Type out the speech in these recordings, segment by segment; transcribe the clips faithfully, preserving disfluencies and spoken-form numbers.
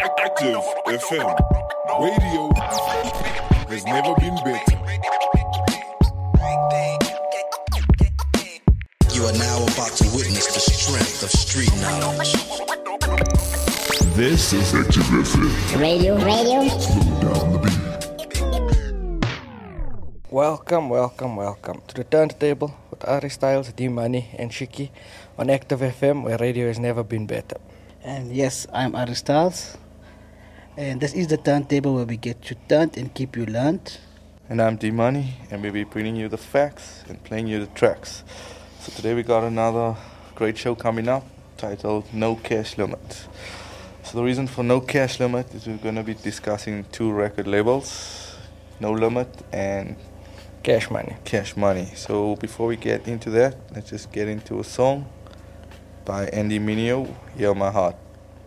Active F M. Radio has never been better. You are now about to witness the strength of street knowledge. This is Active F M. Radio, radio. Slow down the beat. Welcome, welcome, welcome to the turntable with Ari Styles, D-Money and Shiki on Active F M, where radio has never been better. And yes, I'm Ari Styles. And this is the turntable where we get you turned and keep you learned. And I'm D-Money, and we'll be bringing you the facts and playing you the tracks. So today we got another great show coming up titled No Cash Limit. So the reason for No Cash Limit is we're going to be discussing two record labels, No Limit and Cash Money. Cash Money. So before we get into that, let's just get into a song by Andy Mineo, Hear My Heart.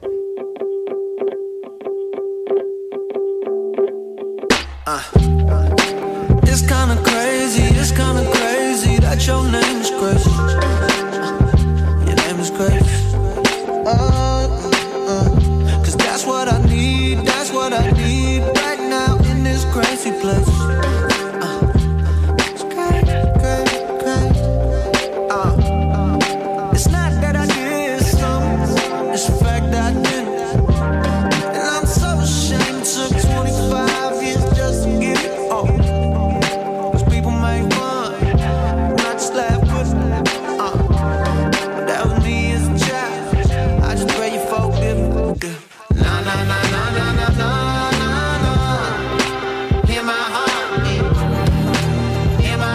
Uh, it's kinda crazy, it's kinda crazy that your name is crazy. Uh, your name is crazy. Uh, uh, Cause that's what I need, that's what I need right now in this crazy place. Uh, it's crazy, crazy, crazy. Uh, it's not that I did something, it's the fact that I didn't. And I'm so ashamed, it took twenty-five years just to get it all. Cause people make fun, not just laugh with it. Uh, but that was me as a child. I just pray you forgive me. Nah, nah, nah, nah, nah, nah, nah, nah, nah. Hear my heart. Hear my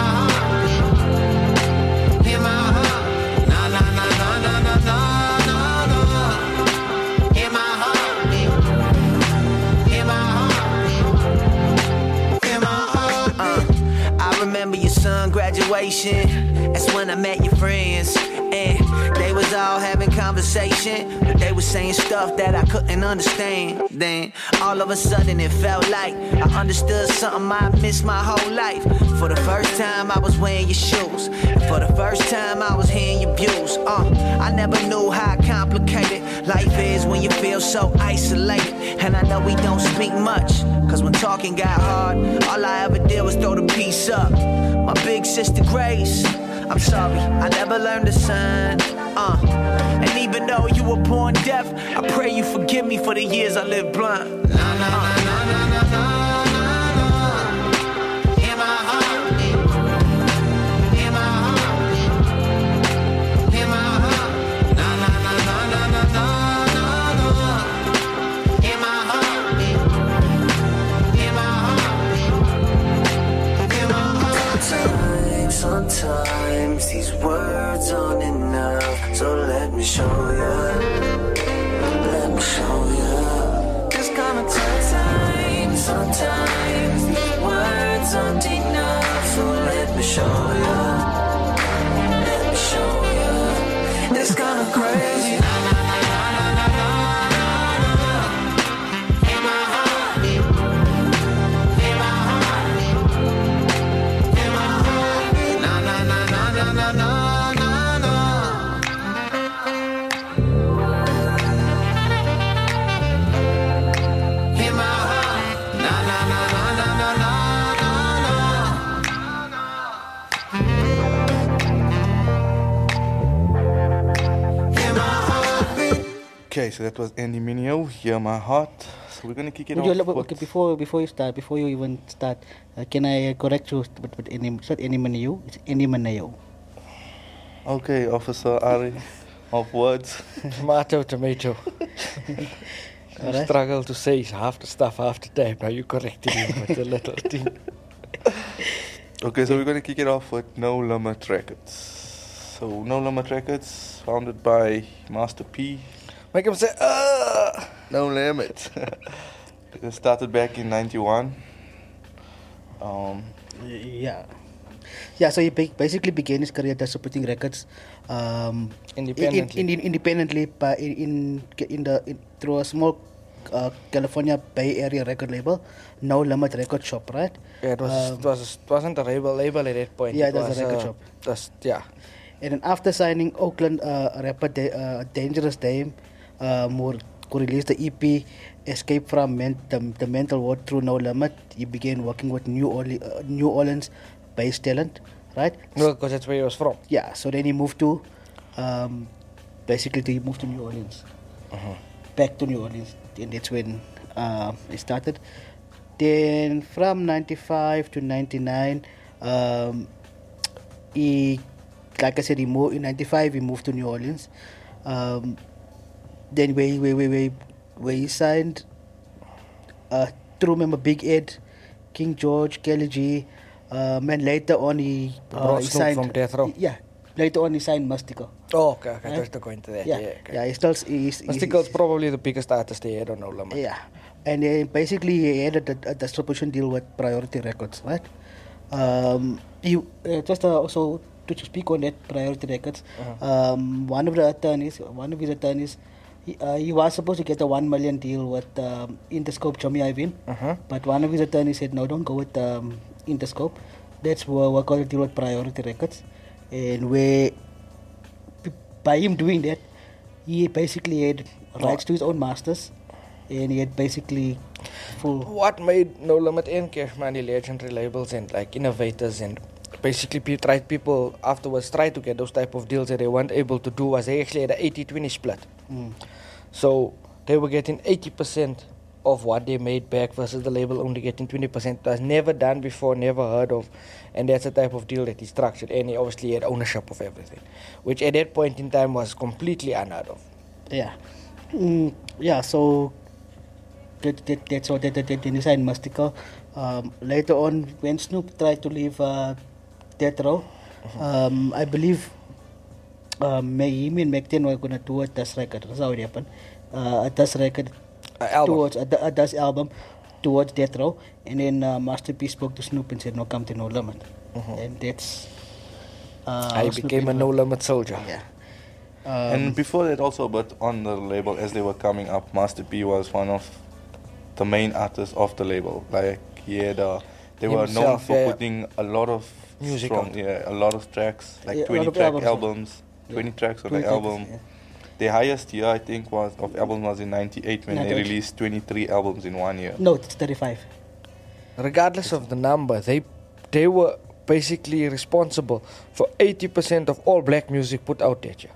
heart. Hear my heart. Nah, nah, nah, nah, nah, nah, nah, nah, nah. Hear my heart. Hear my heart. Hear my heart. Uh, I remember your son graduation. That's when I met your friends. And they was all having conversation, but they was saying stuff that I couldn't understand. Then all of a sudden it felt like I understood something I missed my whole life. For the first time I was wearing your shoes, and for the first time I was hearing your views. Uh, I never knew how complicated life is when you feel so isolated. And I know we don't speak much, cause when talking got hard, all I ever did was throw the piece up. My big sister Grace, I'm sorry, I never learned to sign. Uh, and even though you were born deaf, I pray you forgive me for the years I lived blind. Nah, nah, nah, nah, nah, nah, nah, nah, nah. Hear my heart. Hear my heart. Hear my heart. Nah, nah, nah, nah, nah, nah, nah, nah. Hear my heart. Hear my heart. Hear my heart. Sometimes these words aren't enough, so let me show you, let me show you. It's gonna take time. Sometimes these words aren't enough, so let me show you, let me show you. It's kinda crazy. Okay, so that was Andy Mineo, Hear My Heart. So we're going to kick it Would off. you, with- okay, before before you start, before you even start, uh, can I uh, correct you? But, but any, it's not Andy Mineo, it's Andy Mineo. Okay, Officer Ari, of words. Tomato, tomato. I Alright. struggle to say half the stuff half the time. Now you corrected me with a little thing. Okay, so we're going to kick it off with No Limit Records. So No Limit Records, founded by Master P. Make him say, ah! No Limit. It started back in ninety-one. Um, Yeah. Yeah, so he ba- basically began his career as putting records um, Independently. in, in, in, independently by in in, in the in, through a small uh, California Bay Area record label, No Limit Record Shop, right? Yeah, it was. Um, it was. It wasn't a label label at that point. Yeah, it it was was a record uh, shop. Just yeah. And then after signing Oakland uh, rapper da- uh, Dangerous Dame, uh, more who released the E P Escape from Men- the, the Mental Ward through No Limit. He began working with New, Orle- uh, New Orleans-based talent, right? No, because that's where he was from. Yeah, so then he moved to, um, basically he moved to New Orleans. Uh-huh. Back to New Orleans, and that's when uh, it started. Then from ninety-five to ninety-nine, um, he, like I said, he moved in ninety-five. He moved to New Orleans. Um, then where, where, where, where, where he signed, uh, to remember Big Ed, King George, Kelly G, um, and later on he, uh, Brought he Snoop signed from Death Row. Yeah, later on he signed Mystical. Oh, okay, okay. Right? That's the going to that. Yeah, Yeah, yeah, okay. he still he's, he's, Mystical's probably the biggest artist they had on No Limit. yeah, and then basically he had a, a distribution deal with Priority Records, right? Um, you uh, just uh, also to speak on that Priority Records. Uh-huh. Um, one of the attorneys, one of his attorneys, he, uh, he was supposed to get a one million deal with um, Interscope, Johnny Iovine, Uh-huh. but one of his attorneys said no, don't go with um, Interscope. Let's wo- work out a deal with Priority Records, and where by him doing that, he basically had rights to his own masters, and he had basically full. What made No Limit and Cash Money legendary labels and like innovators and basically pe- tried people afterwards tried to get those type of deals that they weren't able to do was they actually had an eighty twenty split. Mm. So they were getting eighty percent of what they made back versus the label only getting twenty percent. It was never done before, never heard of. And that's the type of deal that he structured. And he obviously had ownership of everything, which at that point in time was completely unheard of. Yeah, mm, yeah. So that, that that's what that, that, that then he signed Mystical. Um, later on, when Snoop tried to leave uh, Death Row, um, I believe um, him and Mac ten were gonna do a dust record. That's how it happened. Uh, a dust record Uh, album. towards a, a dust album towards Death Row, and then uh, Master P spoke to Snoop and said, "No, come to No Limit," and that's. Uh, I how Snoop became a ended No up- Limit soldier. Yeah. Um, And before that also, but on the label as they were coming up, Master P was one of the main artists of the label. Like he had, uh, they were known Himself, for yeah, yeah. putting a lot of Music strong, out. yeah, a lot of tracks, like Yeah, a lot twenty of track albums, yeah. albums, twenty Yeah. tracks on twenty the tracks, album. yeah. The highest year I think was of album was in ninety-eight when they ninety-eight. released twenty-three albums in one year. No, it's thirty-five. Regardless of the number, they they were basically responsible for eighty percent of all black music put out that year.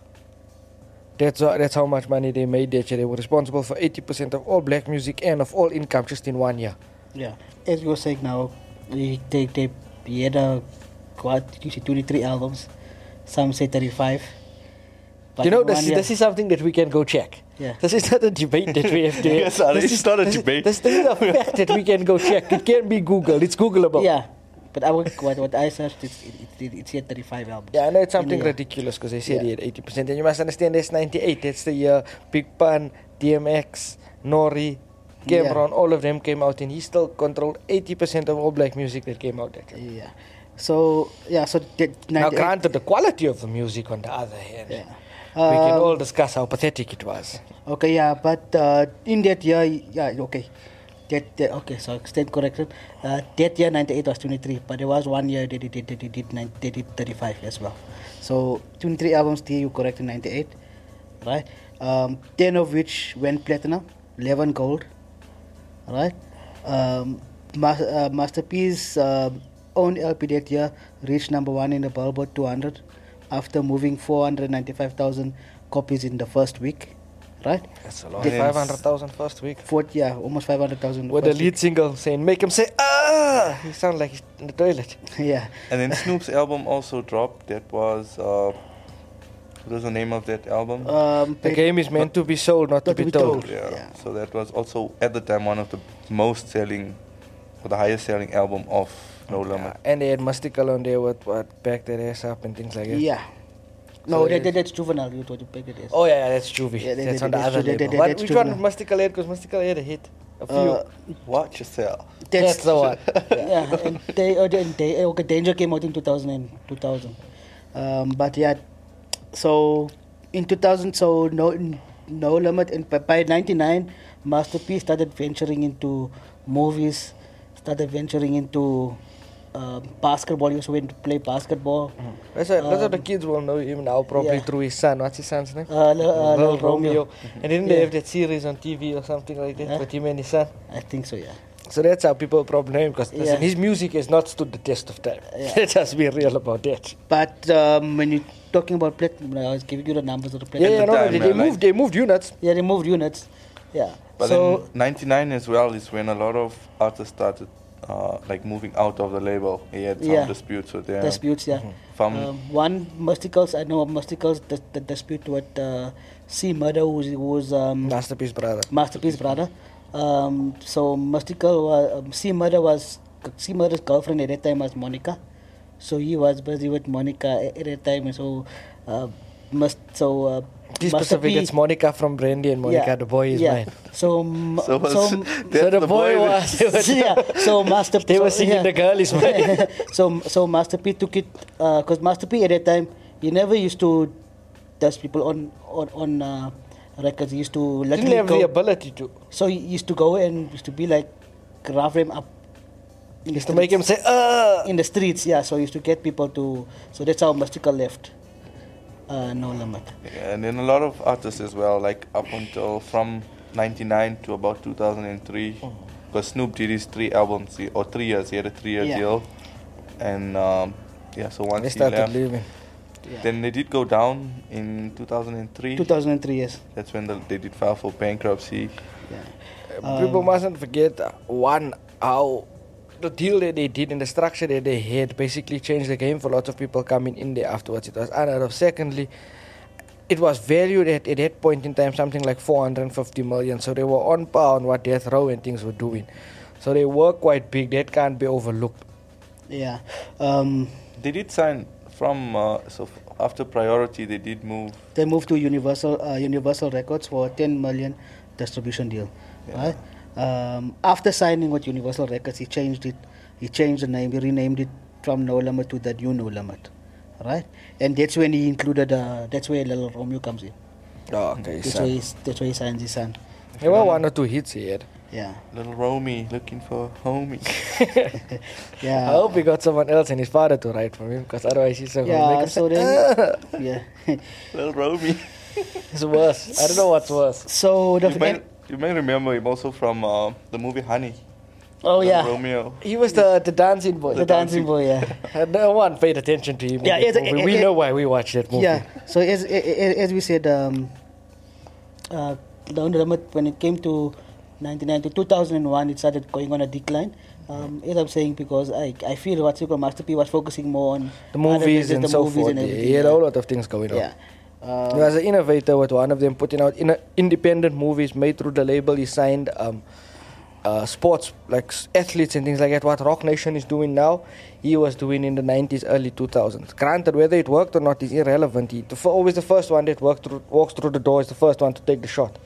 That's uh, that's how much money they made that year. They were responsible for eighty percent of all black music and of all income just in one year. Yeah, as you were saying now, they they, they he had a what you say twenty-three albums, some say thirty-five. But you know, in this, one year- this is something that we can go check. Yeah. This is not a debate that we have to have. Yes, Ali, This it's is- not a this is- debate. This, this is a fact that we can go check. It can be Googled. It's Googleable. Yeah, but I would, what what I searched it's it, it, it's here thirty-five albums. Yeah, I know it's In a something year. ridiculous because they said Yeah. he had eighty percent. And you must understand that's ninety-eight. That's the year Big Pun, D M X, Nori, Cameron, all of them came out and he still controlled eighty percent of all black music that came out that year. Yeah. So yeah, so that Now, ninety-eight granted, the quality of the music on the other hand, Yeah. we can Um, all discuss how pathetic it was. Okay, yeah, but uh, in that year, yeah, okay. That, that okay, so stand corrected. Uh, that year ninety-eight was twenty-three, but there was one year they did they did, they did, nine- they did thirty-five as well. So twenty-three albums, there you correct in ninety-eight, right? Um, ten of which went platinum, eleven gold, right? Um, Mas- uh, Masterpiece um own L P that year reached number one in the Billboard two hundred after moving four hundred ninety-five thousand copies in the first week, right? That's a lot. Yes. five hundred thousand first week. Fourth, yeah, almost five hundred thousand. With the lead single saying, make him say, ah! He sound like he's in the toilet. Yeah. And then Snoop's album also dropped. That was, uh, what was the name of that album? Um, The game is meant to be sold, not to be told. yeah. yeah. So that was also at the time one of the most selling, or the highest selling album of No Limit. Yeah, and they had Mystical on there with what, back their ass up and things like that. Yeah. No, So that, it- that, that's juvenile. You told you pick it is. Oh yeah, yeah, that's Juvie. Yeah, that- that's that- on the that's other true. That- label. that- What, that's which true one now. Mystical had? Because Mystical had a hit. A few. Uh, Watch yourself. That's the one. yeah, and they, uh, they, they, okay, Danger came out in two thousand. And two thousand. Um, but yeah, so in two thousand, so no, no limit. And by- by ninety-nine, Master P started venturing into movies, started venturing into uh, basketball. He also went to play basketball. That's why, that's how the Um, kids will know him now, probably yeah. through his son. What's his son's name? Uh, Lil- uh, Lil Lil Romeo. And didn't they Yeah. have that series on T V or something like that Huh? with him and his son? I think so, yeah. So that's how people probably know him because Yeah. his music has not stood the test of time. Yeah. Let's just be real about that. But um, when you're talking about platinum, I was giving you the numbers of the Yeah, platinum. yeah, the no, no, time, they, yeah, they like- moved, they moved units. Yeah, they moved units. Yeah. But so in ninety-nine as well is when a lot of artists started uh, like moving out of the label. He had some Yeah. disputes with them. disputes, yeah. From Um, one Mysticals, I know of Mysticals, the, the dispute with uh, C Murder, who was, who was um, Masterpiece, brother. Masterpiece brother. Um, so Mystical was um, C Murder was C Murder's girlfriend at that time was Monica. So he was busy with Monica at, at that time. So uh, must so uh, Be Master specific, P- it's Monica from Brandy and Monica, yeah, the boy is yeah. mine. So m- So was- so, that's So the, the boy, boy was, yeah. So Master they were so, singing yeah. the girl is mine. so so Master P took it because Master P at that time he never used to test people on on on uh, records. He used to let Didn't have go. the ability to. So he used to go and used to be like rough him up. In Used the to make him streets. say, uh in the streets, yeah. So he used to get people to. So that's how Mystical left. Uh, no limit. Yeah, and then a lot of artists as well, like up until from ninety-nine to about two thousand three, because Snoop did his three albums, he- or three years, he had a three-year Yeah. deal. And um, yeah, so once they he started left, leaving. Yeah. then they did go down in two thousand three. two thousand three, yes. That's when the, they did file for bankruptcy. Yeah. Uh, People Um, mustn't forget, uh, one, how the deal that they did and the structure that they had basically changed the game for lots of people coming in there afterwards. It was unheard of. Secondly, it was valued at, at that point in time something like four hundred fifty million. So they were on par on what Death Row and things were doing. So they were quite big. That can't be overlooked. Yeah. Um, They did sign from, uh, so f- after Priority, they did move. they moved to Universal uh, Universal Records for a ten million distribution deal. Yeah. Right? Um, after signing with Universal Records, he changed it. He changed the name. He renamed it from No Limit to the New No Limit. Right? And that's when he included. Uh, that's where Lil Romeo comes in. Oh, okay, That's son. where, he's, that's where he signs his son. There were one or two hits he had. Yeah. Little Romy looking for homie. Yeah. I hope he got someone else and his father to write for him, because otherwise he's so gonna make Yeah. him So say, then. Yeah. Little Romy. it's worse. I don't know what's worse. So the. You may, you may remember him also from uh, the movie Honey. Oh Little yeah. Romeo. He was the, the dancing boy. The dancing boy. Yeah. And no one paid attention to him. in Yeah, that it's- movie. it- we it- know why we watched that movie. Yeah. So as as, as we said, um, uh, down the limit when it came to ninety-nine to two thousand one, it started going on a decline. Um, as I'm saying, because I I feel what Super Master P was focusing more on The movies other- and the so movies forth. and Yeah, everything. he had a yeah. whole lot of things going on. Yeah. Um, He was an innovator with one of them putting out in independent movies made through the label. He signed um, uh, sports like s- athletes and things like that. What Rock Nation is doing now, he was doing in the nineties, early two thousands. Granted, whether it worked or not is irrelevant. He, the, f- always the first one that worked through, walks through the door is the first one to take the shot.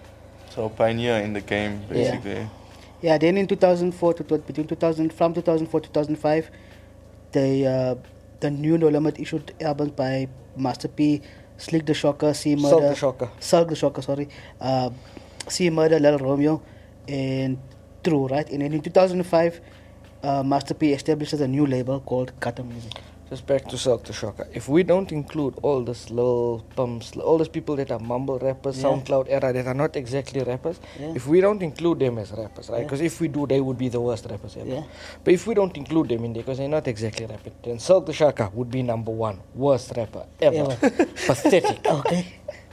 So pioneer in the game, basically. Yeah, then in two thousand four to to- between two thousand from two thousand four to two thousand five, the uh, the new No Limit issued albums by Master P, Slick the Shocker, C Murder, Silk the Shocker. Silk the Shocker, sorry, uh, C Murder, Lil Romeo, and True, right? And then in two thousand five, uh, Master P establishes a new label called Kata Music. Just back to Silk the Shocker. If we don't include all this little pumps, all those people that are mumble rappers, Yeah. SoundCloud era, that are not exactly rappers, Yeah. if we don't include them as rappers, right? Yeah. Because if we do, they would be the worst rappers ever. Yeah. But if we don't include them in there, because they're not exactly rapping, then Silk the Shocker would be number one worst rapper ever. Pathetic. Okay.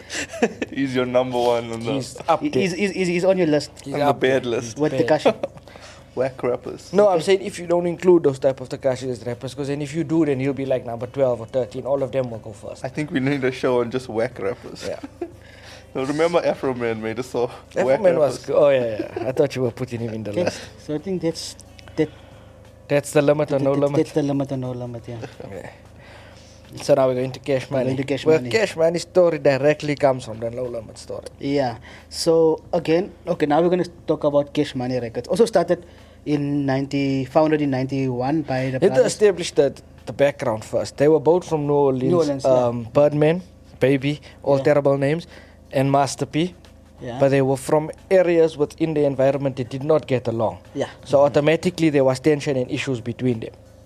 He's your number one on the He's up there. He's, he's, he's, he's on your list He's on the up there. bad list. with bad. Tekashi. Whack rappers. No, I'm saying if you don't include those type of Tekashi as rappers, because then if you do, then he'll be like number twelve or thirteen. All of them will go first. I think we need a show on just whack rappers. Yeah. So remember Afro Man made a song. Whack Afroman was rappers. good. Oh, yeah, yeah. I thought you were putting him in the Okay. list. So I think that's that. That's the limit or no that- limit. That's the limit or no limit. Yeah. Okay. So now we're going to Cash We're Money. going to Cash well, Money. Cash Money story directly comes from the low limit story. Yeah. So again, okay. Now we're going to talk about Cash Money Records. Also started in ninety, founded in ninety-one by the Let's brothers. establish the, the background first. They were both from New Orleans. New Orleans, yeah. um, Birdman, Baby, all Yeah. terrible names, and Master P. Yeah. But they were from areas within the environment that did not get along. Yeah. So automatically there was tension and issues between them.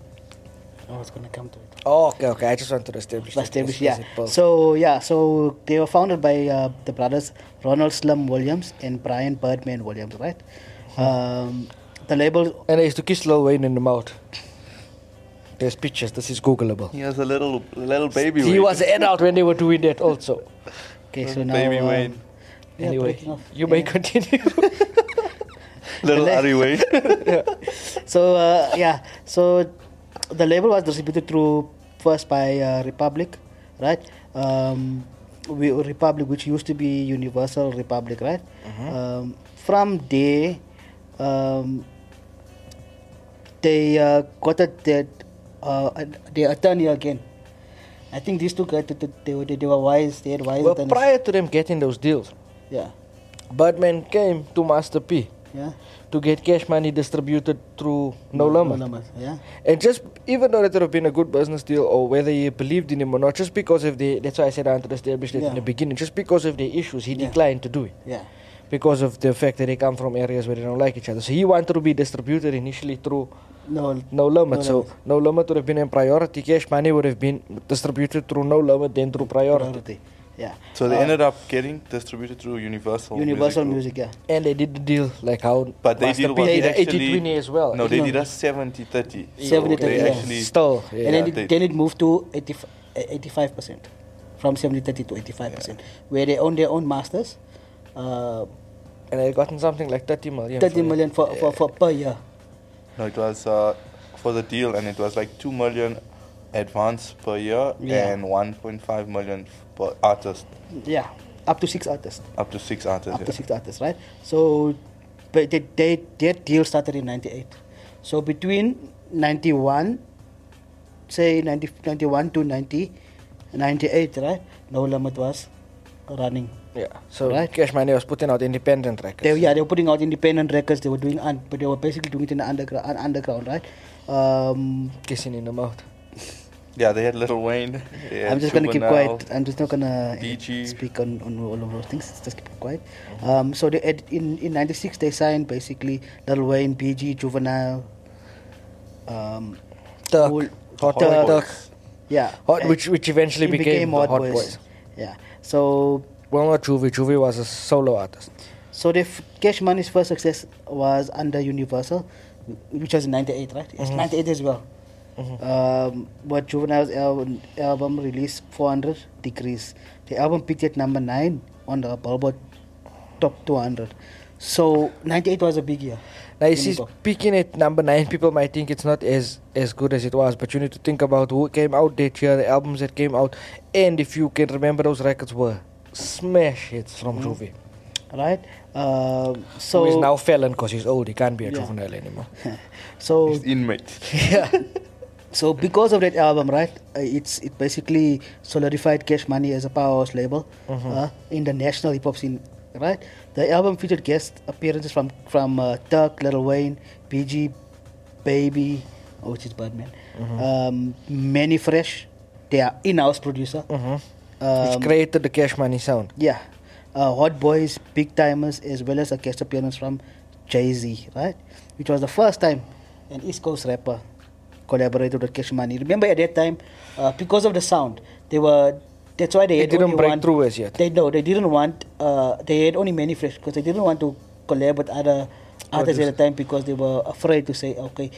I was gonna come to it. Oh, okay, okay. I just wanted to establish. that Established, as- yeah. as it built. So yeah, so they were founded by uh, the brothers Ronald Slum Williams and Brian Birdman Williams, right? Um, the label, And I used to kiss Lil Wayne in the mouth. There's pictures. This is Googleable. He was a little little baby. He Wayne. was an adult when they were doing that also. okay, so Little now baby um, Wayne. yeah, Anyway, breaking off. you may Yeah. continue. Little the la- Ari Wayne. So uh, yeah, so the label was distributed through first by uh, Republic, right? Um, we, Republic, which used to be Universal Republic, right? Um, from there, um, they uh, got a that uh, the attorney again. I think these two guys, they, they, were- they were wise. They had wise Well, attorneys. prior to them getting those deals, Yeah, Birdman came to Master P yeah. to get Cash Money distributed through No Limit. Yeah. And just, even though it would have been a good business deal, or whether he believed in him or not, just because of the, that's why I said I wanted to establish that Yeah. in the beginning, just because of the issues, he Yeah. declined to do it. Yeah. Because of the fact that they come from areas where they don't like each other. So he wanted to be distributed initially through No. No Limit. No so Limit. No Limit would have been in priority. Cash Money would have been distributed through No Limit, then through priority. Priority. Yeah. So they Uh, ended up getting distributed through Universal. Universal Music Music, yeah. And they did the deal like how But they Master deal P was did actually eighty twenty as well. No, they No. did a seventy thirty. seventy So they thirty, yeah. actually Still, yeah. and then, Yeah, it, they- then it moved to eighty-five percent. From seventy thirty to eighty-five percent. Where they own their own masters. Uh, and they gotten something like thirty million. thirty for it. million for, for, for per year. No, it was uh, for the deal, and it was like two million advance per year Yeah. and one point five million per artist, Yeah. Up to six artists. up to six artists. Up yeah. to six artists, right? So but they, they, their deal started in ninety-eight. So between ninety-one, say ninety, ninety-one to ninety, ninety-eight, right? No Limit was running. Yeah. So Right. Cash Money was putting out independent records. They, yeah, they were putting out independent records. They were doing, un, but they were basically doing it in the underground, underground, right? Um, Kissing in the mouth. Yeah, they had Little Wayne. They had I'm just gonna keep Juvenile. quiet. I'm just not gonna B G. speak on, on all of those things. Just keep quiet. Um, so they had, in in ninety-six they signed basically Lil Wayne, B G, Juvenile, um, Turk. Cool. Hot Turk. Turk. yeah, Hot, and which which eventually it became, the Hot, Hot Boys. Boys. Yeah. So Well, not Juvie. Juvie was a solo artist. so the f- Cash Money's first success was under Universal, which was in ninety-eight, right? It's ninety-eight as well. Um, but Juvenile's album, album released four hundred Degrees. The album peaked at number nine on the Billboard Top two hundred. So ninety-eight was a big year. Now you When see, you go. speaking at number nine, people might think it's not as as good as it was, but you need to think about who came out that year, the albums that came out, and if you can remember, those records were smash hits from Juvie. Right? Um, so Who is now felon because he's old, he can't be a Yeah. juvenile anymore. so He's inmate. yeah. So because of that album, right, uh, it's it basically solidified Cash Money as a powerhouse label uh, in the national hip hop scene, right? The album featured guest appearances from from uh, Turk, Lil Wayne, B G, Baby, oh, which is Birdman, um, Manny Fresh, their in-house producer, Which um, created the Cash Money sound. yeah, uh, Hot Boys, Big Timers, as well as a guest appearance from Jay-Z, right? Which was the first time an East Coast rapper collaborated with Cash Money. Remember at that time, uh, because of the sound, they were. That's why they, They had didn't only break one, through as yet. They no, they didn't want. Uh, they had only Manny Fresh because they didn't want to collab with other artists at the time because they were afraid to say, okay,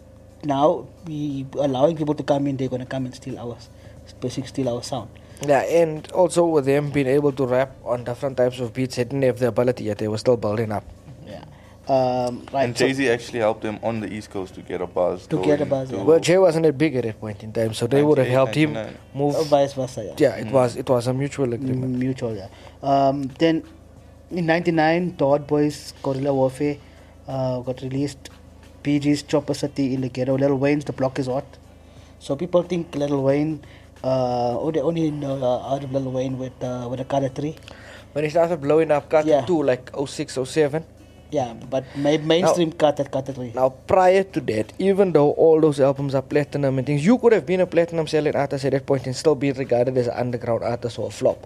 now we allowing people to come in, they're gonna come and steal ours, basically steal our sound. Yeah, and also with them being able to rap on different types of beats, they didn't have the ability yet, they were still building up. Yeah. Um, right. And so- Jay Z actually helped them on the East Coast to get a buzz. To going get a buzz, to- yeah. Well, Jay wasn't that big at that point in time, so they would have helped him ninety-eight, move. Uh, vice versa, yeah. Yeah, it was it was a mutual agreement. Mm, Mutual, yeah. Um, then in ninety-nine, the Hot Boys Guerrilla Warfare uh, got released. P G's Chopper City in the Ghetto. Lil Wayne's The Block Is Hot. So people think Lil Wayne, uh, oh, they only know uh, out of Lil Wayne with uh, with the Carter three. When he started blowing up Carter Yeah. two, like oh six, oh seven. Yeah, but ma- mainstream Carter, Carter three. Now, prior to that, even though all those albums are platinum and things, you could have been a platinum selling artist at that point and still be regarded as an underground artist or a flop.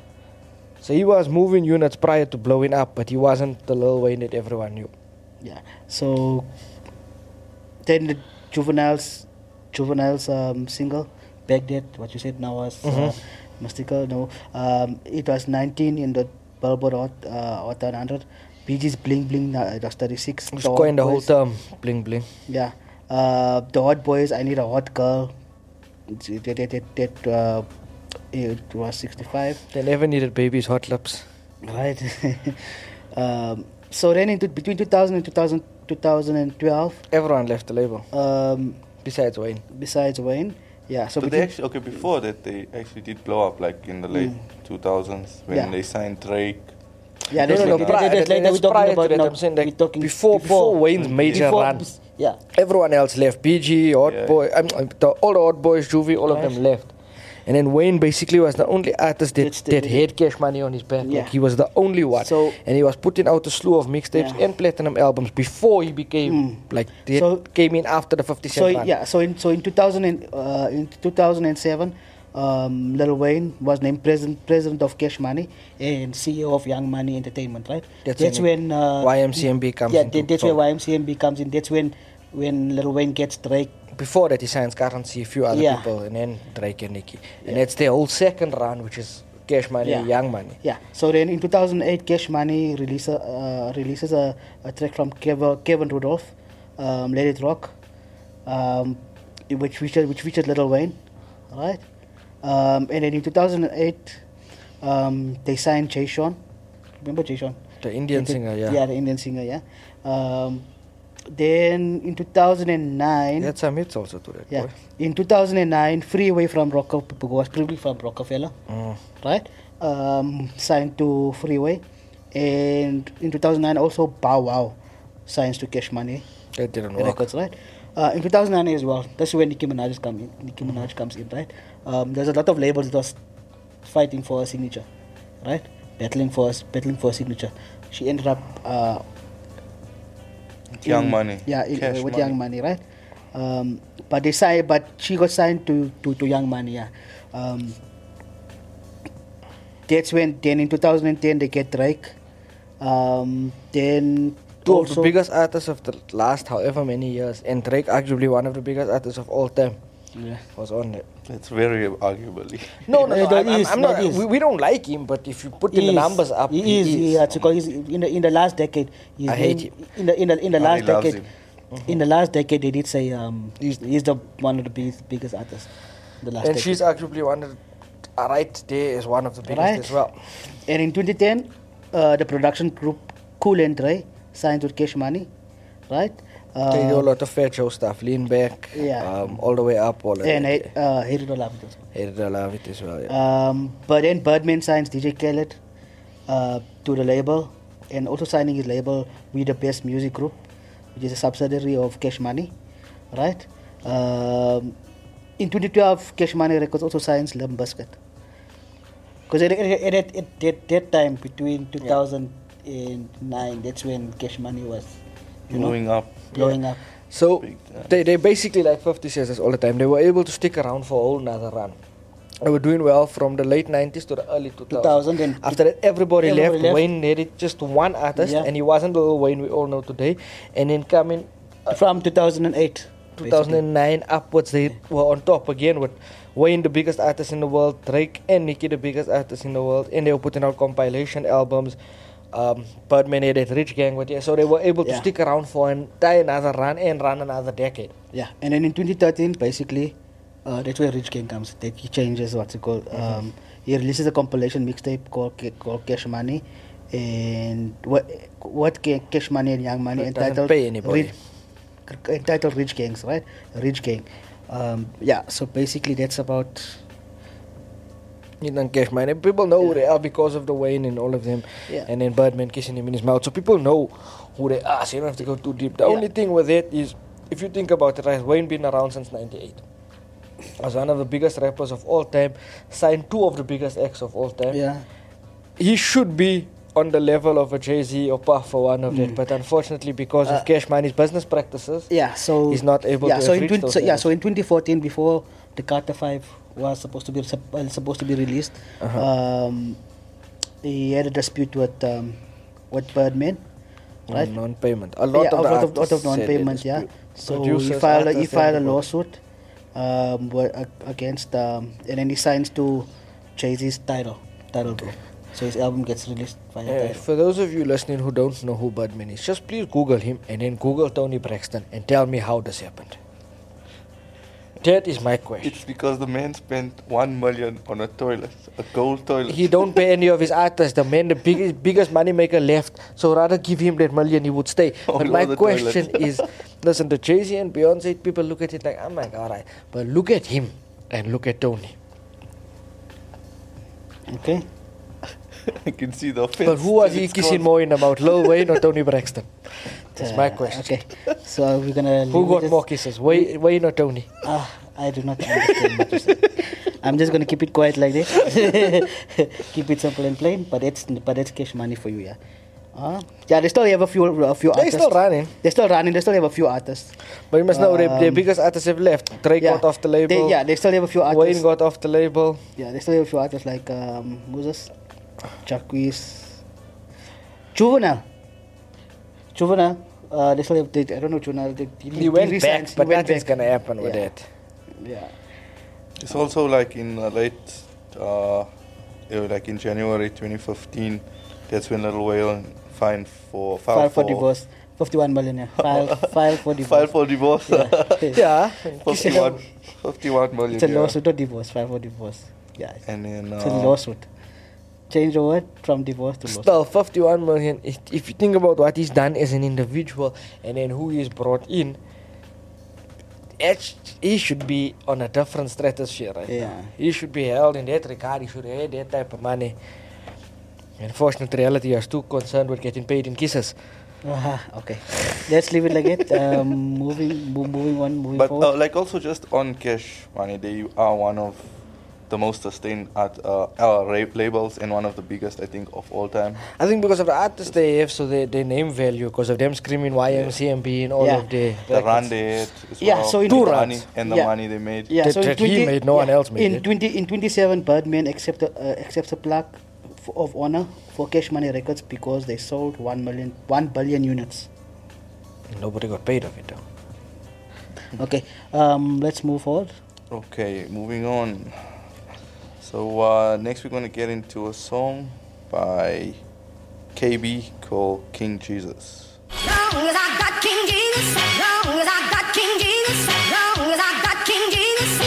So he was moving units prior to blowing up, but he wasn't the Lil Wayne that everyone knew. Yeah. So then the Juveniles Juvenile's um, single, Baghdad, what you said now was uh, Mm-hmm. Mystical. No, um, it was nineteen in the Billboard Hot, uh, Hot one hundred. Bee Gees Bling Bling, uh, it was thirty-six. It's The Hot coined the whole Boys- term, bling bling. Yeah. Uh, the Hot Boys, I Need a Hot Girl. It, it, it, it, it, uh, it was sixty-five. They never needed babies' hot lips. Right. um, so then into, between two thousand and two thousand, two thousand twelve, Everyone left the label, um, besides Wayne. besides Wayne. Yeah, so But between, they actually, okay, before that, they actually did blow up, like in the late two thousands when Yeah. they signed Drake. yeah, No, that's no, no, that- prior- that- that- that- that- that's we're talking prior to about that, now- I'm saying, like, we're talking before- before Wayne's major before- run. Yeah, Everyone else left. B G, Hot Yeah. Boy, um, the, all the Hot Boys, Juvie, all of them left. And then Wayne basically was the only artist that, That's the- that had Cash Money on his back. Yeah. Like, he was the only one. So- and he was putting out a slew of mixtapes Yeah. and platinum albums before he became, like, he So- came in after the fifty so Cent run. yeah, so in so in two thousand and, uh, in two thousand seven, um, Lil Wayne was named president president of Cash Money and C E O of Young Money Entertainment. Right. That's when when uh, Y M C M B comes Yeah, into that, that's fold. where Y M C M B comes in. That's when when Lil Wayne gets Drake. Before that, he signs Currency, a few other Yeah. people, and then Drake and Nicki. And that's their whole second run, which is Cash Money, Yeah. Young Money. Yeah. So then in two thousand eight, Cash Money release, uh, releases a, a track from Kevin, Kevin Rudolph, um, Let It Rock, um, which featured which featured Lil Wayne, right? Um, and then in two thousand eight, um, they signed Jay Sean. Remember Jay Sean? The Indian The- singer, yeah. Yeah, the Indian singer. Yeah. Um, then in two thousand nine. He had some hits also to that, Yeah. boy. In two thousand nine, Freeway from Rockefeller was probably from Rockefeller, Mm. right? Um, signed to Freeway, and in two thousand nine also Bow Wow signs to Cash Money That didn't work. Records, right? Uh, in two thousand nine as well. That's when Nicki Minaj come in. Nicki Minaj comes in, right? Um, there's a lot of labels that was fighting for a signature, right? Battling for us, battling for a signature. She ended up uh, Young in- Money. Yeah, in, Cash with Money. Young Money, right? Um, but they signed, but she got signed to, to, to Young Money, yeah. Um, that's when, then in two thousand ten, they get Drake. Um, then Two of the also- biggest artists of the last however many years, and Drake, arguably one of the biggest artists of all time, Yeah. was on it. It's very arguably. No, no, Yeah, no. that I'm, I'm, is, I'm that not. is. We, we don't like him, but if you put in He the is- numbers up, he is. He is. Because he's in the in the last decade, he's I hate named- in the in the in the Oh, last he loves decade. him. In the last decade, they did say um, He's- he's, he's the one of the biggest, biggest artists. The last And decade. she's arguably one of the, uh, right there is one of the biggest Right. as well. And in twenty ten, uh, the production group Cool and Dre signed with Cash Money, right? Uh, They do a lot of Fat Joe stuff, Lean Back, Yeah. um, all the way up, all the and way. I uh, hated all of it. Hated I love it as well. Yeah. Um, but then Birdman signs D J Khaled uh, to the label, and also signing his label We the Best Music Group, which is a subsidiary of Cash Money, right? Um, in twenty twelve, Cash Money Records also signs Limp Bizkit. Because at, at, at, at, at that time, between two thousand nine, that's when Cash Money was, you know, Blowing up. blowing up. So Big time. they they basically like fifty Cents all the time. They were able to stick around for a whole nother run. They were doing well from the late nineties to the early two thousands. two thousand and After that, everybody, Everybody left. left. Wayne needed just one artist, Yeah. and he wasn't the Lil Wayne we all know today. And then coming from two thousand eight. two thousand nine upwards, they were on top again with Wayne, the biggest artist in the world, Drake and Nicki, the biggest artist in the world, and they were putting out compilation albums. Um, Birdman had that Rich Gang with you, so they were able to Yeah. stick around for an entire another run and run another decade. Yeah, and then in twenty thirteen, basically, uh, that's where Rich Gang comes. That he changes what's it called. Um, he releases a compilation mixtape called Ca- called Cash Money, and what what Ca- Cash Money and Young Money It doesn't entitled pay anybody. Rich, entitled Rich Gangs, right? Rich Gang. Um, yeah, so basically that's about. You know, Cash Money. People know who they are because of the Wayne and all of them. Yeah. And then Birdman kissing him in his mouth. So people know who they are. So you don't have to go too deep. The Yeah. only thing with it is, if you think about it, right, Wayne been around since ninety-eight. As one of the biggest rappers of all time, signed two of the biggest acts of all time. Yeah. He should be on the level of a Jay-Z or Puff or one of them. Mm. But unfortunately, because Uh, of Cash Money's business practices, Yeah, so he's not able yeah, to so have in reached twenty, those so, yeah, levels. so in twenty fourteen, before the Carter Five was supposed to be sup- uh, supposed to be released, Uh-huh. um, he had a dispute with um, with Birdman, right? on non-payment. A lot yeah, of the out of, artists out of said they non-payment, yeah. dispute. So he Producers, filed a, he artists, filed a everybody. lawsuit um, were a- against, um, and then he signs to Jay-Z's title, title bro. So his album gets released via Yeah, title. for those of you listening who don't know who Budman is, just please Google him and then Google Tony Braxton and tell me how this happened. That is my question. It's because the man spent one million on a toilet, a gold toilet. He don't pay any of his artists. The man, the biggest, biggest money maker left. So rather give him that million, he would stay. All But my over the question toilet. is, listen, to Jay-Z and Beyonce, people look at it like, oh my God, right. But look at him and look at Tony. Okay. I can see the offense. But who was till he it's kissing gone. more in about, Lil Wayne or Tony Braxton? That's my Uh, question. Okay. So we're gonna. Who leave got it more as- kisses, Wayne, Wayne or Tony? Ah, I do not understand what you said. I'm just gonna keep it quiet like this. Keep it simple and plain. But it's but it's cash money for you, yeah. Uh, yeah, they still have a few a few They're artists. still running. They're still running. They still have a few artists. But you must know, their, their Um, biggest artists have left. Drake Yeah, got off the label. They, yeah, they still have a few artists. Wayne got off the label. Yeah, they still have a few artists like um, Moses, Jacquees, Juvenile. Juvenile. Uh, they still have. They, I don't know Juvenile. They, He went resigns. back, but He went nothing's back. gonna happen with Yeah. that. Yeah. It's also like in uh, late, uh, you know, like in January twenty fifteen, that's when Little Wayne fined for filed File for divorce. Fifty-one million. Yeah. File, file for divorce. Filed for divorce. Yeah. Yeah. fifty-one, fifty-one million. It's a yeah. lawsuit, not divorce. File for divorce. Yeah. And then It's a uh, lawsuit. Change the word from divorce to lawsuit. Still, fifty-one million. If, if you think about what he's done as an individual and then who he's brought in, it's- he should be on a different stratosphere right Yeah. now. He should be held in that regard. He should have that type of money. Unfortunate reality, I was too concerned with getting paid in kisses. Uh-huh. Okay. Let's leave it like it. Um, moving, mo- moving on, moving but forward. uh, like also just on Cash Money, they are one of the most sustained art, uh, uh, ra- labels and one of the biggest, I think, of all time. I think because of the artists they have, so they, they name value, because of them screaming Y M C M B and all Yeah. of the The run records. they had as Yeah, well, so in the Two money runs. and the Yeah. money they made. Yeah, that- so in that he twenty made, no one else made in it. twenty in twenty-seven, Birdman accepted uh, accepts a plaque f- of honor for Cash Money Records because they sold one million, one billion units. Nobody got paid of it though. Okay, um, let's move forward. Okay, moving on. So uh, next we're going to get into a song by K B called King Jesus. Long as I got King Jesus, long as I got King Jesus, long as I got King Jesus.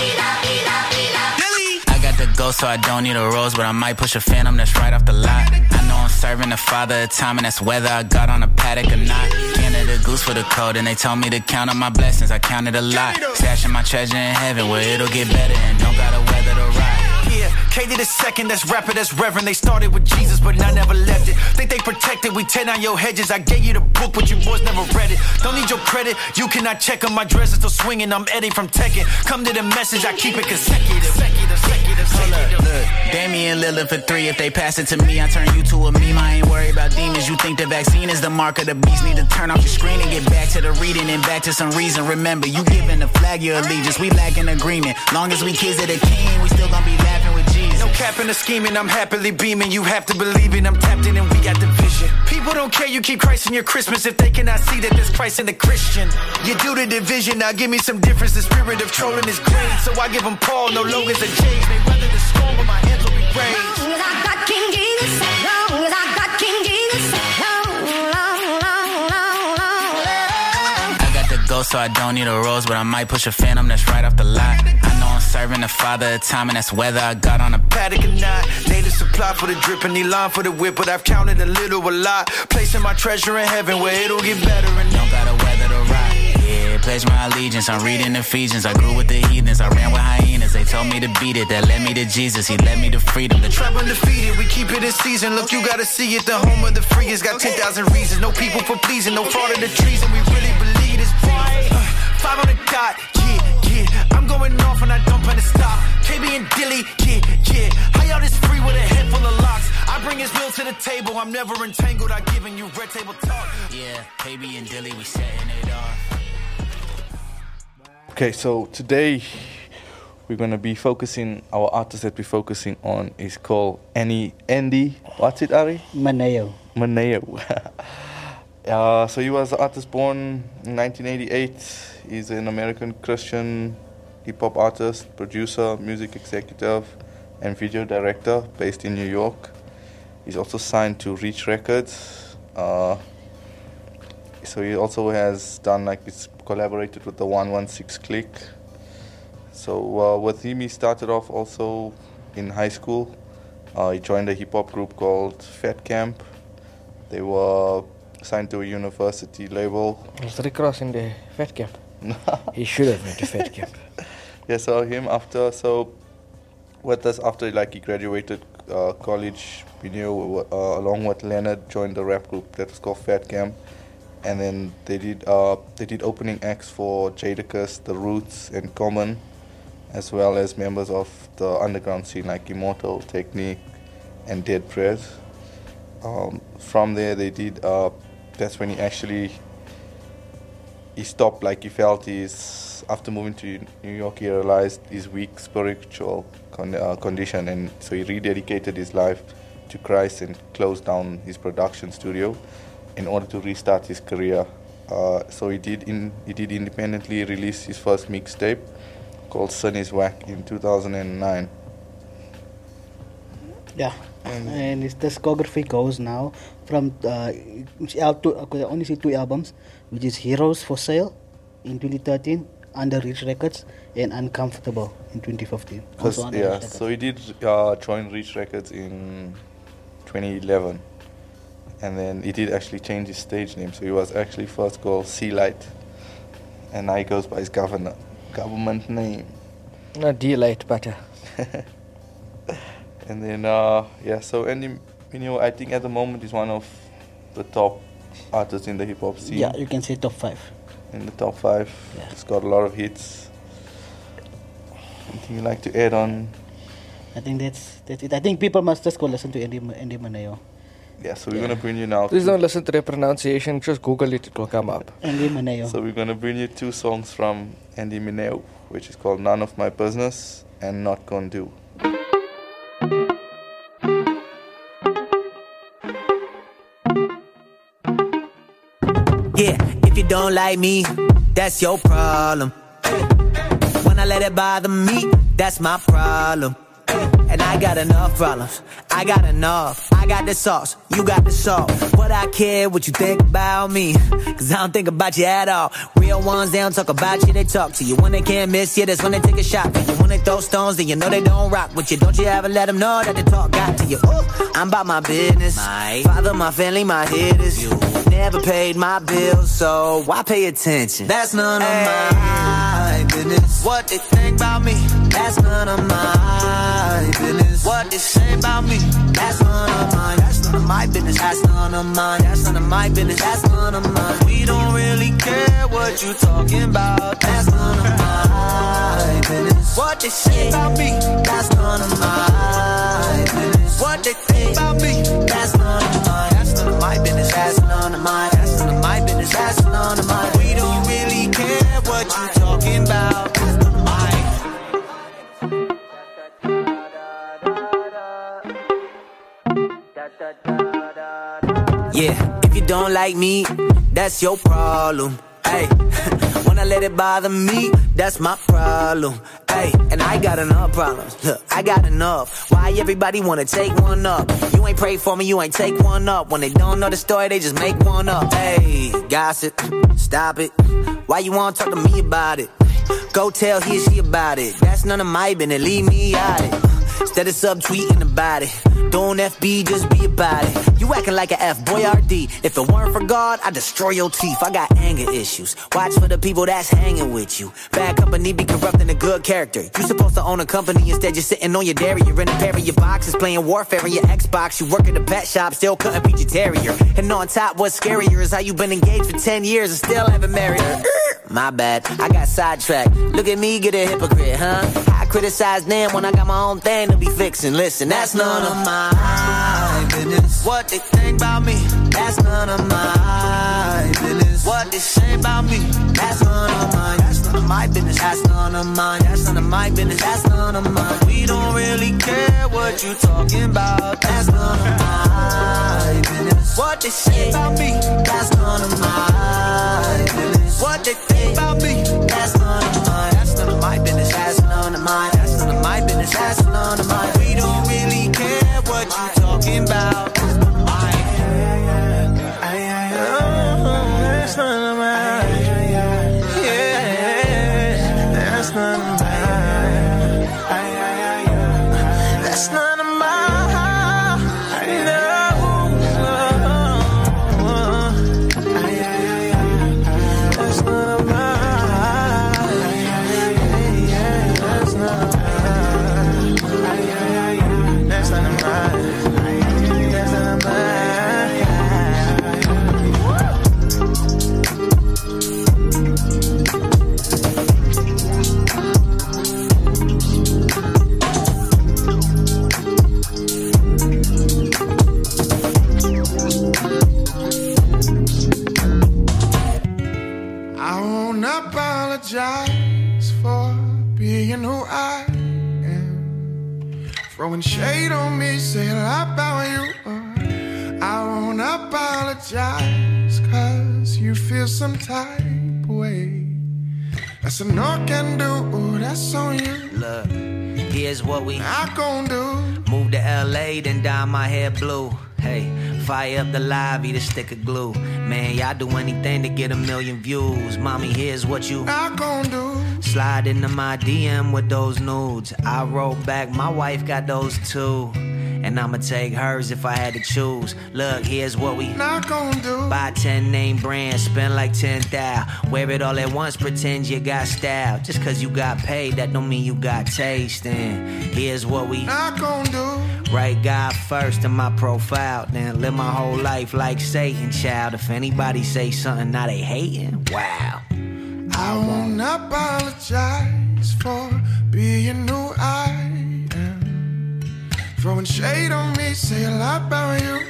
I got the ghost, so I don't need a rose, but I might push a phantom that's right off the lot. I know I'm serving the father of time, and that's whether I got on a paddock or not. Canada goose for the code, and they told me to count on my blessings. I counted a lot, stashing my treasure in heaven where it'll get better and don't gotta weather the ride. Yeah, K to the second, that's rapper, that's reverend. They started with Jesus, but I never left it. Think they protected, we tear down your hedges. I gave you the book, but you boys never read it. Don't need your credit, you cannot check on my dress is still swinging. I'm Eddie from Tekken. Come to the message, I keep it consecutive. consecutive, consecutive, Hold up, consecutive. look, Damian Lillard for three. If they pass it to me, I turn you to a meme. I ain't worried about demons. You think the vaccine is the mark of the beast? Need to turn off your screen and get back to the reading and back to some reason. Remember, you giving the flag your allegiance. We lack an agreement. Long as we kids of the king, we still gonna be laughing with Jesus. No capping or scheming, I'm happily beaming. You have to believe it, I'm tapped in and we got the vision. People don't care, you keep Christ in your Christmas if they cannot see that there's Christ in the Christian. You do the division, now give me some difference. The spirit of trolling is great, so I give them Paul, no logos or James. They weather the storm, but my hands will be raised. Long as I got King Jesus, long as I got King Jesus, long, long, long, long, long, long. I got the ghost, so I don't need a rose, but I might push a phantom that's right off the lot. I know I'm serving the father of time, and that's whether I got on a Paddock or not, native supply for the drip and line for the whip, but I've counted a little a lot. Placing my treasure in heaven where it'll get better and don't gotta weather the ride. Yeah, pledge my allegiance. I'm reading Ephesians. I grew with the heathens. I ran with hyenas. They told me to beat it. That led me to Jesus. He led me to freedom. The trap undefeated, we keep it in season. Look, you gotta see it. The home of the free has got ten thousand reasons. No people for pleasing, no fraud of the treason. We really believe this. Uh, five on the dot, yeah, yeah. I'm going off and I don't plan to stop. K B and Dilly, yeah, yeah. How y'all this free with a head full of locks? I bring his will to the table. I'm never entangled. I giving you red table talk. Yeah, K B and Dilly, we setting it off. Okay, so today we're gonna be focusing, our artist that we're focusing on is called Annie Andy. What's it, Ari? Maneo. Maneo. uh, so he was an artist born in nineteen eighty-eight. He's an American Christian hip-hop artist, producer, music executive, and video director based in New York. He's also signed to Reach Records. Uh, so he also has done, like, he's collaborated with the one one six Click. So uh, with him, he started off also in high school. Uh, he joined a hip-hop group called Fat Camp. They were signed to a university label. Was Rick Ross in the Fat Camp? He should have went to Fat Camp. Yeah, so him after, so with us after like he graduated uh, college, we knew uh, along with Leonard joined the rap group that was called Fat Camp, and then they did uh, they did opening acts for Jadakiss, The Roots, and Common, as well as members of the underground scene like Immortal, Technique, and Dead Prez. Um, from there, they did. Uh, that's when he actually he stopped. Like he felt his after moving to New York, he realized his weak spiritual con- uh, condition, and so he rededicated his life to Christ and closed down his production studio in order to restart his career. Uh, so he did. In he did independently release his first mixtape called Sin Is Whack in two thousand nine. Yeah. And his discography goes now from uh, to, I only see two albums, which is Heroes for Sale in twenty thirteen, under Reach Records, and Uncomfortable in twenty fifteen. Also under Yeah, Reach Records. so he did uh, join Reach Records in twenty eleven, and then he did actually change his stage name. So he was actually first called Sea Light, and now he goes by his governor government name. Not D-Light, but uh, And then, uh, yeah, so Andy Mineo, I think at the moment is one of the top artists in the hip-hop scene. Yeah, you can say top five. In the top five. Yeah. He's got a lot of hits. Anything you like to add on? I think that's, that's it. I think people must just go listen to Andy, Andy Mineo. Yeah, so we're Yeah. going to bring you now. please two- don't listen to their pronunciation. Just Google it; it will come up. Andy Mineo. So we're going to bring you two songs from Andy Mineo, which is called None of My Business and Not Gon' Do. Yeah, if you don't like me, that's your problem. When I let it bother me, that's my problem. And I got enough problems, I got enough. I got the sauce, you got the salt. But I care what you think about me, cause I don't think about you at all. Real ones, they don't talk about you, they talk to you. When they can't miss you, that's when they take a shot for you. When they throw stones, then you know they don't rock with you. Don't you ever let them know that the talk got to you. Ooh, I'm about my business, my father, my family, my hitters. You never paid my bills, so why pay attention? That's none of my business. What they think about me, that's none of my business. What they say about me, that's none of mine. That's none of my business. That's none of mine. That's none of my business. That's none of mine. We don't really care what you talking about. That's none of my business. What they say about me, that's none of my business. What they think about me, that's none of mine. That's none of my business. That's none of mine. That's none of my business. That's none of mine. We don't really care what you talking about. That's none of mine. Yeah, if you don't like me, that's your problem. Hey, when I let it bother me, that's my problem. Hey, and I got enough problems. Look, I got enough. Why everybody wanna take one up? You ain't pray for me, you ain't take one up. When they don't know the story, they just make one up. Hey, gossip, stop it. Why you wanna talk to me about it? Go tell he or she about it. That's none of my business, leave me out it. Instead of subtweeting about it, don't F B, just be about it. You acting like a F, boy R D. If it weren't for God, I'd destroy your teeth. I got anger issues. Watch for the people that's hanging with you. Bad company be corrupting a good character. You supposed to own a company, instead you're sitting on your dairy. You're in a pair of your boxes, playing warfare in your Xbox. You work at a pet shop, still couldn't beat your terrier. And on top, what's scarier is how you been engaged for ten years and still haven't married her. My bad, I got sidetracked. Look at me, get a hypocrite, huh? I criticize them when I got my own thing to be fixing. Listen, that's none of my business. What they think about me, that's none of my business. What they say about me, that's none of mine. That's none of my business. That's none of mine. That's none of my business. That's none of mine. We don't really care what you talking about. That's none of my business. What they say about me, that's none of my business. What they think about me, that's none of mine. That's none of my business. won't apologize for being who I am. Throwing shade on me, say a lot about you. Uh, I won't apologize, cause you feel some type of way. That's a no can do, that's on you. Look, here's what we not gon' do. Move to L A, then dye my hair blue. Hey, fire up the live, eat a stick of glue. Man, y'all do anything to get a million views. Mommy, here's what you not gon' do. Slide into my D M with those nudes. I wrote back, my wife got those too. And I'ma take hers if I had to choose. Look, here's what we not gonna do. Buy ten name brands, spend like ten thou. Wear it all at once, pretend you got style. Just cause you got paid, that don't mean you got taste. And here's what we not gonna do. Write God first in my profile, then live my whole life like Satan, child. If anybody say something, now they hating, wow. I won't apologize for being who I am. Throwing shade on me, say a lot about you.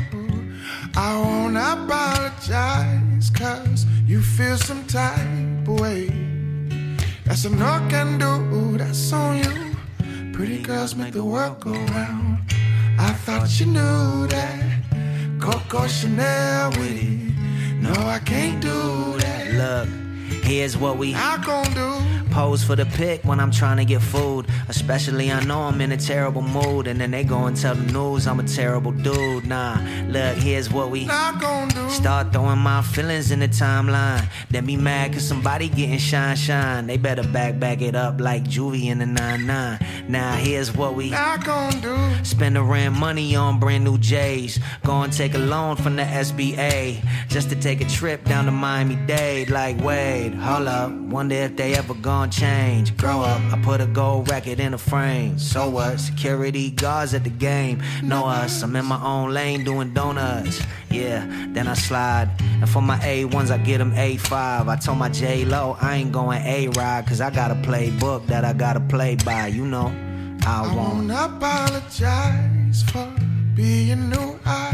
I won't apologize, cause you feel some type of way. That's a no can do, that's on you. Pretty girls make the world go round. I thought you knew that. Coco Chanel with it. No, I can't do that. Look, here's what we not gon' do. Pose for the pic when I'm trying to get food. Especially I know I'm in a terrible mood. And then they go and tell the news I'm a terrible dude. Nah, look, here's what we not gon' do. Start throwing my feelings in the timeline. Then be mad cause somebody getting shine shine. They better back back it up like Juvie in the nine nine. Now here's what we not gon' do. Spend the rent money on brand new J's. Go and take a loan from the S B A just to take a trip down to Miami-Dade. Like, wait, hold up, wonder if they ever gonna change. Grow up, I put a gold record in a frame. So what? Security guards at the game know us. I'm in my own lane doing donuts. Yeah, then I slide. And for my A ones, I get them A five. I told my J-Lo I ain't going A-Ride, cause I got a playbook that I gotta play by. You know, I I won't won't apologize for being who I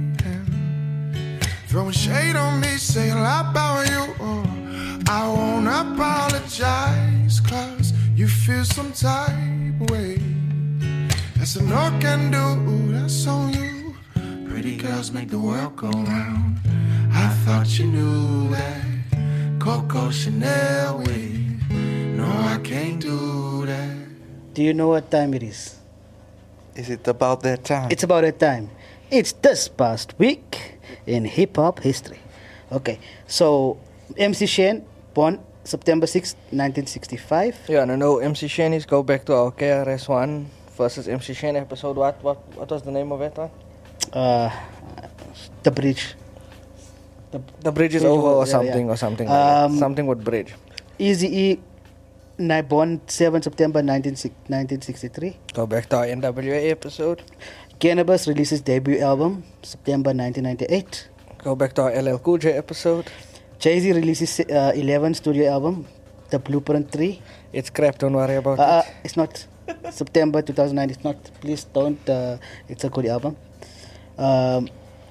am. Throwing shade on me, say a lot about you. Oh, I won't apologize, cause you feel some type of way. That's a no can do, that's on you. Pretty girls make the world go round. I thought you knew that. Coco Chanel with it. No, I can't do that. Do you know what time it is? Is it about that time? It's about that time. It's this past week in hip-hop history. Okay, so M C Shan, born September sixth, nineteen sixty-five. Yeah, no, no, M C Shan is go back to our K R S One versus M C Shan episode. What, what, what was the name of it? One? Uh, the bridge. The, The bridge is Bridge over or was- yeah, something, yeah. or something like that. Um, Something with bridge. Eazy-E, ni- born seventh September nineteen sixty-three. Go back to our N W A episode. Cannabis releases debut album September nineteen ninety-eight. Go back to our L L Cool J episode. Jay-Z releases uh, eleven studio album, The Blueprint three. It's crap, don't worry about Uh, it. it's not September two thousand nine. It's not. Please don't. Uh, it's a good album. Um,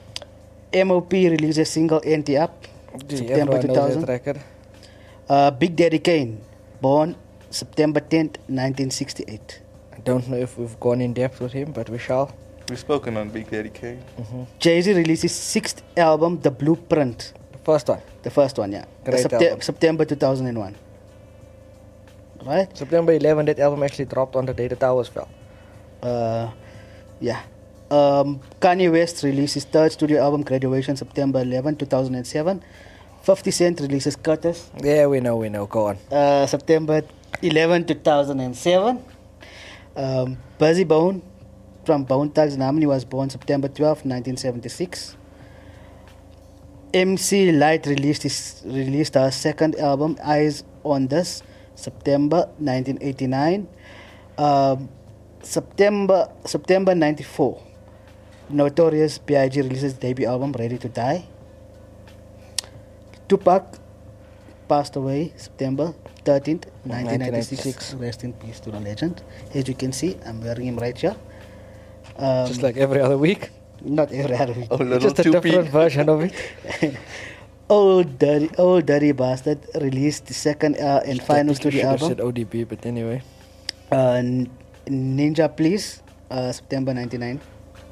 M O P releases single Anti-Up Gee, September everyone two knows thousand. that record. Uh, Big Daddy Kane, born September tenth, nineteen sixty-eight. I don't know if we've gone in depth with him, but we shall. We've spoken on Big Daddy Kane. Jay-Z releases sixth album, The Blueprint. The first one. The first one, yeah. Great Septe- album. September two thousand one. Right? September eleventh, that album actually dropped on the day the towers fell. Uh, yeah. Um, Kanye West releases third studio album, Graduation, September eleventh, two thousand seven. fifty Cent releases Curtis, Yeah, we know, we know. Go on. uh, September eleventh, two thousand seven. Um, Buzzy Bone from Bone Thugs and Harmony was born September twelfth, nineteen seventy-six. M C Light released his, released her second album, Eyes on This, September nineteen eighty-nine. Um, September September ninety-four. Notorious B I G releases debut album, Ready to Die. Tupac passed away September thirteenth, nineteen ninety-six. Rest in peace to the legend. As you can see, I'm wearing him right here. Um, Just like every other week. not every other week. Oh, little Just a Tupi. different version of it. Old Dirty, Old Dirty Bastard released the second uh, and final studio should have album. said O D B, but anyway. Uh, N- Ninja Please, uh, September ninety-nine.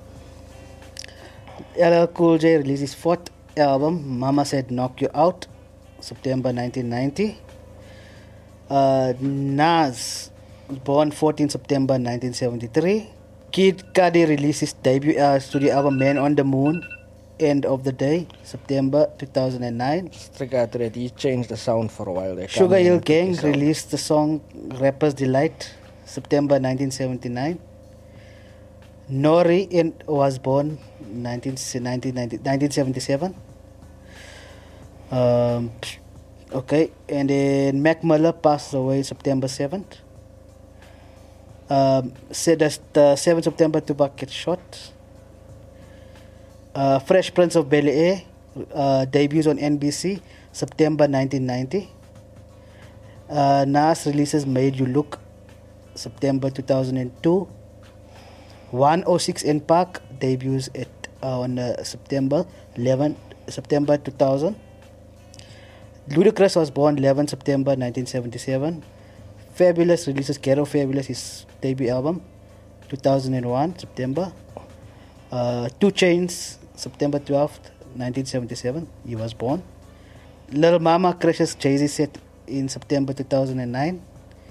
L L Cool J released his fourth album, Mama Said Knock You Out, September nineteen ninety. Uh, Nas was born fourteenth September nineteen seventy-three. Kid Cudi released his debut uh, studio album, Man on the Moon, End of the Day, September two thousand nine. With regard to that, he changed the sound for a while. They Sugar can't Hill even put Gang this out. released the song Rapper's Delight, September nineteen seventy-nine. Nori in, was born nineteen, nineteen, nineteen seventy-seven. Um, okay, and then Mac Miller passed away September seventh. Um, said that the seventh September Tupac gets shot. Uh, Fresh Prince of Bel-Air uh, debuts on N B C September nineteen ninety. Uh, Nas releases Made You Look September two thousand two. one oh six in Park debuts at uh, on uh, September eleventh September two thousand. Ludacris was born eleventh September nineteen seventy-seven. Fabulous releases Ghetto Fabulous, his debut album, two thousand one September. Uh, Two Chainz, September twelfth nineteen seventy-seven, he was born. Lil Mama crashes Jay-Z set in September two thousand nine.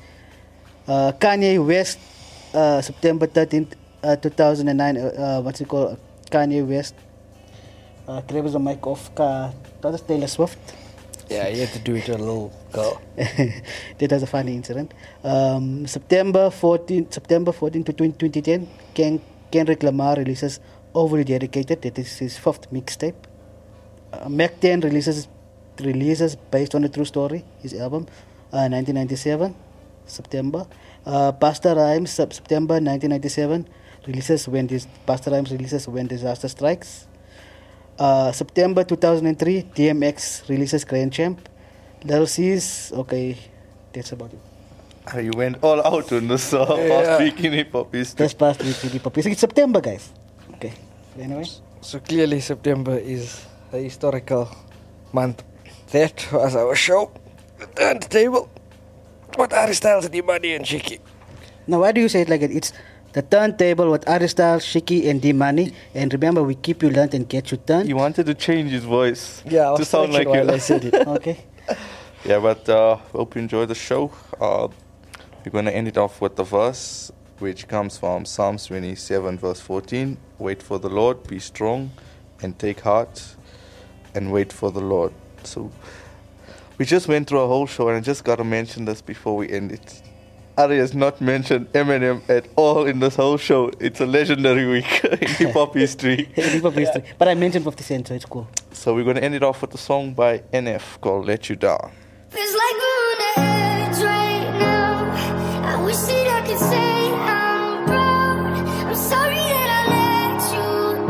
Uh, Kanye West, uh, September thirteenth uh, two thousand nine, uh, uh, what's it called? Kanye West. Uh, grabs the mic off. Uh, that is Taylor Swift. Yeah, you had to do it to a little girl. That was a funny incident. Um, September fourteenth, September fourteenth to twenty ten, Ken, Kendrick Lamar releases Overly Dedicated. That is his fifth mixtape. Uh, Mac ten releases releases based on a true story, his album, uh, nineteen ninety-seven, September. Uh, Busta Rhymes, Sep- September nineteen ninety-seven, releases when this Busta Rhymes releases When Disaster Strikes. Uh, September two thousand three, D M X releases Grand Champ. Little C's, okay, that's about it. Uh, You went all out on this uh, past week in hip hop history. That's past week in hip hop. It's September, guys. Okay, anyway. So clearly September is a historical month. That was our show. The turntable. What are Styles, D-Money and Shiki? Now, why do you say it like it? It's the turntable with Aristal, Shiki, and D-Money. And remember, we keep you learned and get you turned. He wanted to change his voice Yeah, I to was sound like thinking you. while I said it. Okay. Yeah, but uh, hope you enjoy the show. Uh, we're going to end it off with the verse, which comes from Psalms twenty-seven, verse fourteen. Wait for the Lord, be strong, and take heart, and wait for the Lord. So we just went through a whole show, and I just got to mention this before we end it. Ari has not mentioned Eminem at all in this whole show. It's a legendary week in hip hop history. In hip hop history. But I mentioned fifty Cent, so it's cool. So we're going to end it off with a song by N F called Let You Down. Feels like we're on the edge right now. I wish that I could say I'm proud. I'm sorry that I let you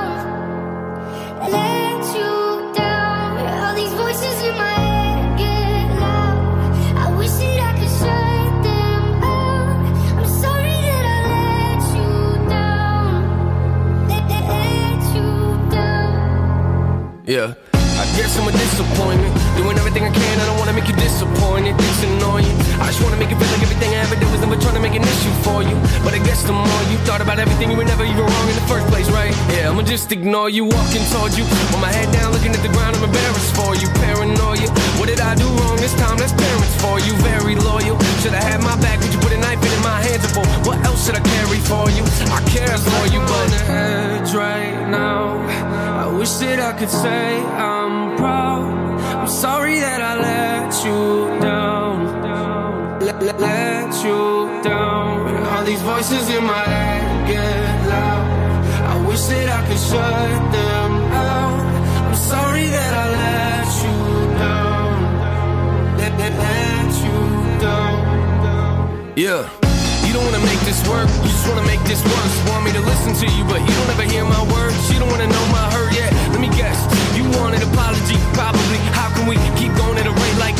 down. Let you down. All these voices in my head get loud. I wish that I could shut them out. I'm sorry that I let you down. Let, let, let you down. Yeah, I guess I'm a disappointment. Doing everything I can, I don't wanna make you disappointed. It's annoying. I just wanna make it feel like everything I ever did was never trying to make an issue for you. But I guess the more you thought about everything, you were never even wrong in the first place, right? Yeah, I'ma just ignore you, walking towards you, with my head down, looking at the ground. I'm embarrassed for you, paranoia. What did I do wrong this time? That's parents for you, very loyal. Should I have my back? Would you put a knife in my hands? For what else should I carry for you? I care for you, but on the edge right now. I wish that I could say I'm proud. I'm sorry that I let you down. Let, let, let you down. All these voices in my head get loud. I wish that I could shut them out. I'm sorry that I let you down. Let, let, let you down. Yeah. You don't wanna make this work, you just wanna make this worse. Want me to listen to you, but you don't ever hear my words. You don't wanna know my hurt yet. Let me guess, you want an apology, probably. How can we keep going at a rate like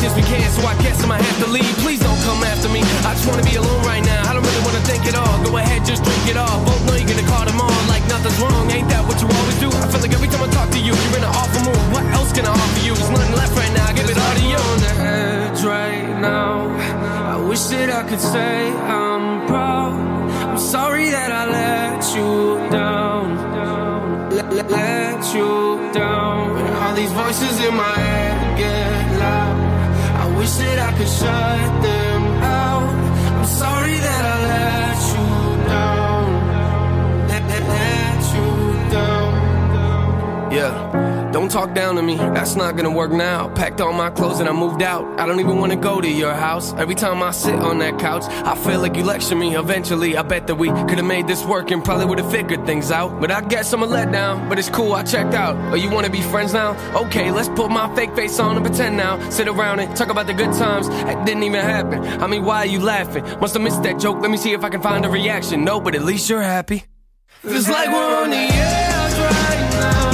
much as we can, so I guess I'ma have to leave. Please don't come after me. I just wanna be alone right now. I don't really wanna think it all. Go ahead, just drink it all. Both know you're gonna call them on like nothing's wrong. Ain't that what you always do? I feel like every time I talk to you, you're in an awful mood. What else can I offer you? There's nothing left right now. I give it all to you. On the edge right now. I wish that I could say I'm proud. I'm sorry that I let you down. Let, let, let you down. And all these voices in my head get loud. I wish that I could shut them out. I'm sorry that I let you down. Let, let, let you down. Yeah. Don't talk down to me, that's not gonna work now. Packed all my clothes and I moved out. I don't even wanna go to your house. Every time I sit on that couch, I feel like you lecture me. Eventually, I bet that we could've made this work and probably would've figured things out. But I guess I'm a letdown, but it's cool, I checked out. Oh, you wanna be friends now? Okay, let's put my fake face on and pretend now. Sit around and talk about the good times that didn't even happen. I mean, why are you laughing? Must have missed that joke, let me see if I can find a reaction. No, but at least you're happy. Feels like we're on the edge right now.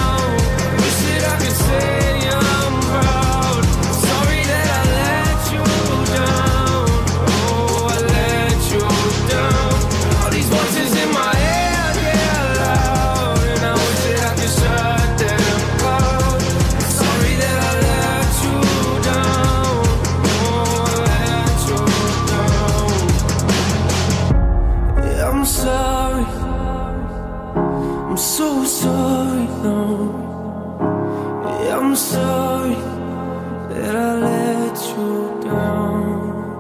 Say I'm proud. Sorry that I let you down. Oh, I let you down. All these voices in my head get loud, and I wish that I could shut them out. Sorry that I let you down. Oh, I let you down. Yeah, I'm sorry. I'm so sorry now. I'm sorry that I let you down.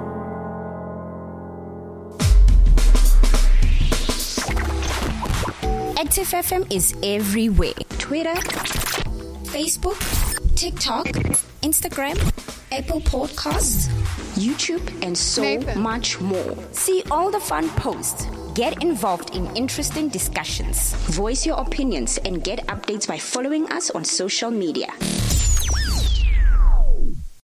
Active F M is everywhere. Twitter, Facebook, TikTok, Instagram, Apple Podcasts, YouTube, and so Nathan. much more. See all the fun posts. Get involved in interesting discussions. Voice your opinions and get updates by following us on social media.